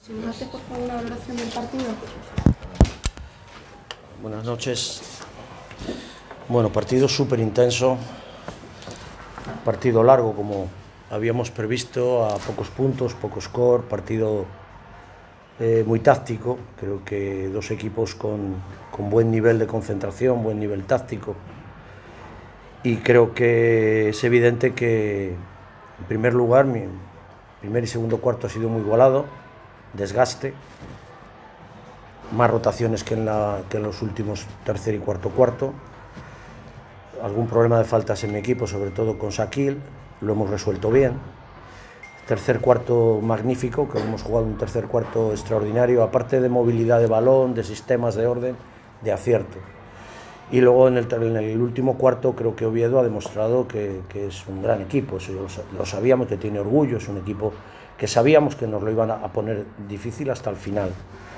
Si nos hace por favor una valoración del partido. Buenas noches. Bueno, partido súper intenso, partido largo como habíamos previsto, a pocos puntos, poco score, partido muy táctico. Creo que dos equipos con buen nivel de concentración, buen nivel táctico. Y creo que es evidente que, en primer lugar, mi primer y segundo cuarto ha sido muy igualado, desgaste, más rotaciones que en los últimos tercer y cuarto. Algún problema de faltas en mi equipo, sobre todo con Shaquille, lo hemos resuelto bien. Tercer cuarto magnífico, que hemos jugado un tercer cuarto extraordinario, aparte de movilidad de balón, de sistemas de orden, de acierto. Y luego en el último cuarto creo que Oviedo ha demostrado que es un gran equipo. Eso lo sabíamos, que tiene orgullo, es un equipo que sabíamos que nos lo iban a poner difícil hasta el final.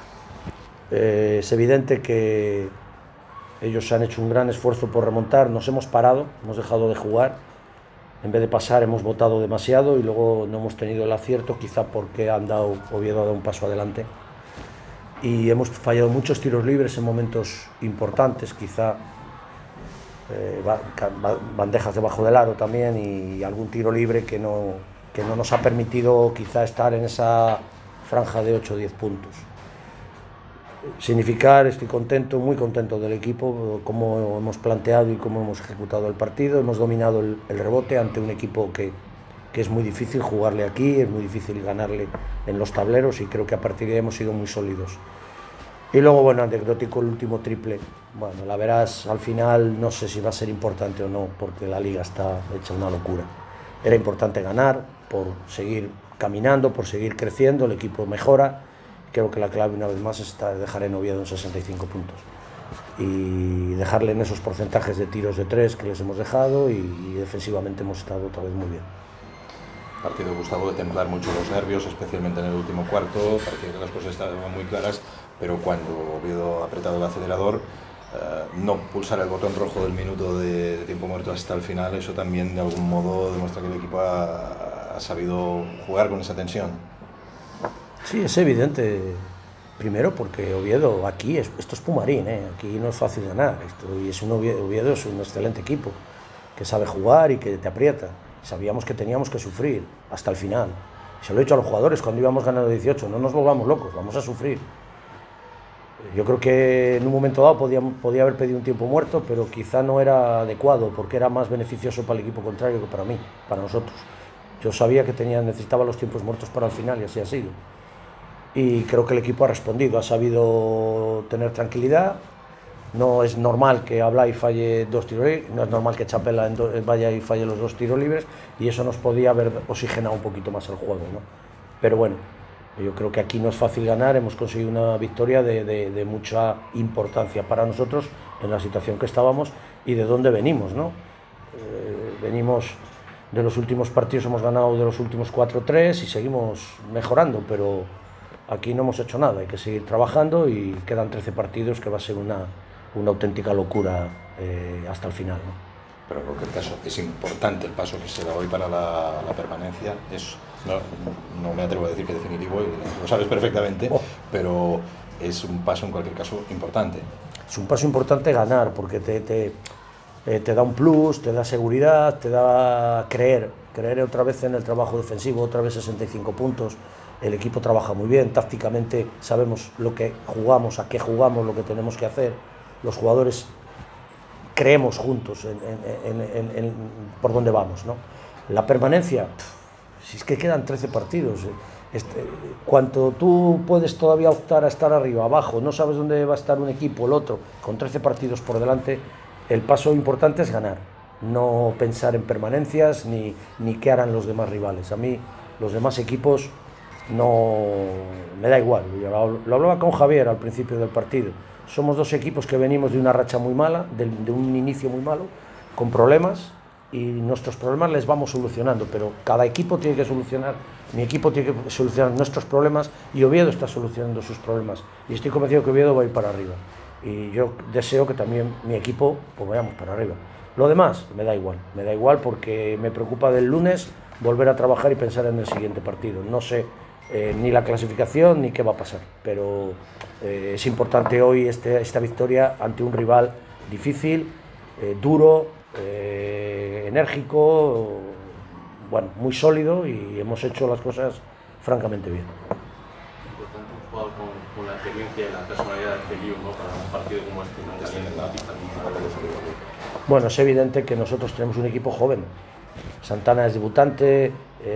Es evidente que ellos han hecho un gran esfuerzo por remontar, nos hemos parado, hemos dejado de jugar, en vez de pasar hemos votado demasiado y luego no hemos tenido el acierto, quizá porque Oviedo ha dado un paso adelante. Y hemos fallado muchos tiros libres en momentos importantes, quizá bandejas debajo del aro también, y algún tiro libre que no nos ha permitido quizá estar en esa franja de 8 o 10 puntos. Significar, estoy contento, muy contento del equipo, cómo hemos planteado y cómo hemos ejecutado el partido. Hemos dominado el rebote ante un equipo que es muy difícil jugarle aquí, es muy difícil ganarle en los tableros, y creo que a partir de ahí hemos sido muy sólidos. Y luego, bueno, anecdótico, el último triple. Bueno, la verás al final, no sé si va a ser importante o no, porque la liga está hecha una locura. Era importante ganar, por seguir caminando, por seguir creciendo, el equipo mejora. Creo que la clave, una vez más, es dejar en Oviedo en 65 puntos y dejarle en esos porcentajes de tiros de 3 que les hemos dejado, y defensivamente hemos estado otra vez muy bien. Partido, Gustavo, de templar mucho los nervios, especialmente en el último cuarto. Parecía que las cosas estaban muy claras, pero cuando Oviedo ha apretado el acelerador, no pulsar el botón rojo del minuto de tiempo muerto hasta el final, eso también de algún modo demuestra que el equipo ha sabido jugar con esa tensión. Sí, es evidente. Primero porque Oviedo aquí, esto es Pumarín, aquí no es fácil ganar. Oviedo es un excelente equipo, que sabe jugar y que te aprieta. Sabíamos que teníamos que sufrir hasta el final. Se lo he dicho a los jugadores cuando íbamos ganando 18, no nos volvamos locos, vamos a sufrir. Yo creo que en un momento dado podía haber pedido un tiempo muerto, pero quizá no era adecuado, porque era más beneficioso para el equipo contrario que para mí, para nosotros. Yo sabía que necesitaba los tiempos muertos para el final, y así ha sido. Y creo que el equipo ha respondido, ha sabido tener tranquilidad. No es normal que Ablay falle 2 tiros libres, no es normal que Chapela vaya y falle los 2 tiros libres, y eso nos podía haber oxigenado un poquito más el juego, ¿no? Pero bueno, yo creo que aquí no es fácil ganar, hemos conseguido una victoria de mucha importancia para nosotros en la situación que estábamos y de dónde venimos, ¿no? Venimos de los últimos partidos, hemos ganado de los últimos 4-3 y seguimos mejorando, pero aquí no hemos hecho nada, hay que seguir trabajando y quedan 13 partidos, que va a ser una auténtica locura hasta el final, ¿no? Pero en cualquier caso es importante el paso que se da hoy para la permanencia. No me atrevo a decir que definitivo, y lo sabes perfectamente, pero es un paso en cualquier caso importante. Es un paso importante ganar, porque te da un plus, te da seguridad, te da creer otra vez en el trabajo defensivo, otra vez 65 puntos. El equipo trabaja muy bien, tácticamente sabemos lo que jugamos, a qué jugamos, lo que tenemos que hacer. Los jugadores creemos juntos en por dónde vamos, ¿no? La permanencia, si es que quedan 13 partidos, cuanto tú puedes todavía optar a estar arriba, abajo, no sabes dónde va a estar un equipo, el otro, con 13 partidos por delante, el paso importante es ganar, no pensar en permanencias ni qué harán los demás rivales. A mí los demás equipos no me da igual. Lo hablaba con Javier al principio del partido. Somos dos equipos que venimos de una racha muy mala, de un inicio muy malo, con problemas, y nuestros problemas les vamos solucionando, pero cada equipo tiene que solucionar, mi equipo tiene que solucionar nuestros problemas, y Oviedo está solucionando sus problemas, y estoy convencido que Oviedo va a ir para arriba, y yo deseo que también mi equipo pues vayamos para arriba. Lo demás me da igual, porque me preocupa del lunes volver a trabajar y pensar en el siguiente partido. No sé ni la clasificación ni qué va a pasar, pero es importante hoy esta victoria ante un rival difícil, duro, enérgico, bueno, muy sólido, y hemos hecho las cosas francamente bien. Importante un jugador con la experiencia y la personalidad de Feliu, ¿no? Para un partido como este, ¿no? Bueno, es evidente que nosotros tenemos un equipo joven. Santana es debutante,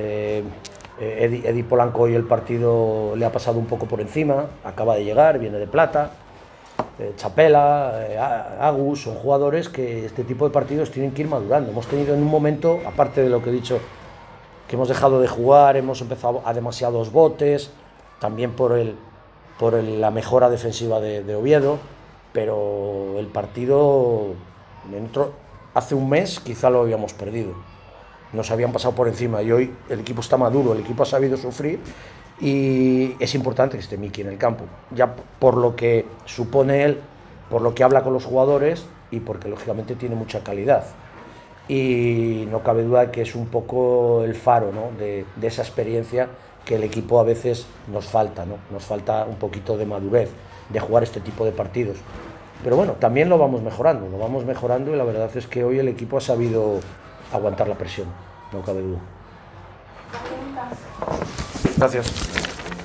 Edi Polanco hoy el partido le ha pasado un poco por encima, acaba de llegar, viene de Plata, Chapela, Agus, son jugadores que este tipo de partidos tienen que ir madurando. Hemos tenido en un momento, aparte de lo que he dicho, que hemos dejado de jugar, hemos empezado a demasiados botes, también por la mejora defensiva de Oviedo, pero el partido hace un mes quizá lo habíamos perdido, nos habían pasado por encima, y hoy el equipo está maduro, el equipo ha sabido sufrir, y es importante que esté Miki en el campo, ya por lo que supone él, por lo que habla con los jugadores y porque lógicamente tiene mucha calidad. Y no cabe duda de que es un poco el faro, ¿no? de esa experiencia que el equipo a veces nos falta, ¿no? Nos falta un poquito de madurez, de jugar este tipo de partidos. Pero bueno, también lo vamos mejorando, y la verdad es que hoy el equipo ha sabido aguantar la presión, no cabe duda. Gracias.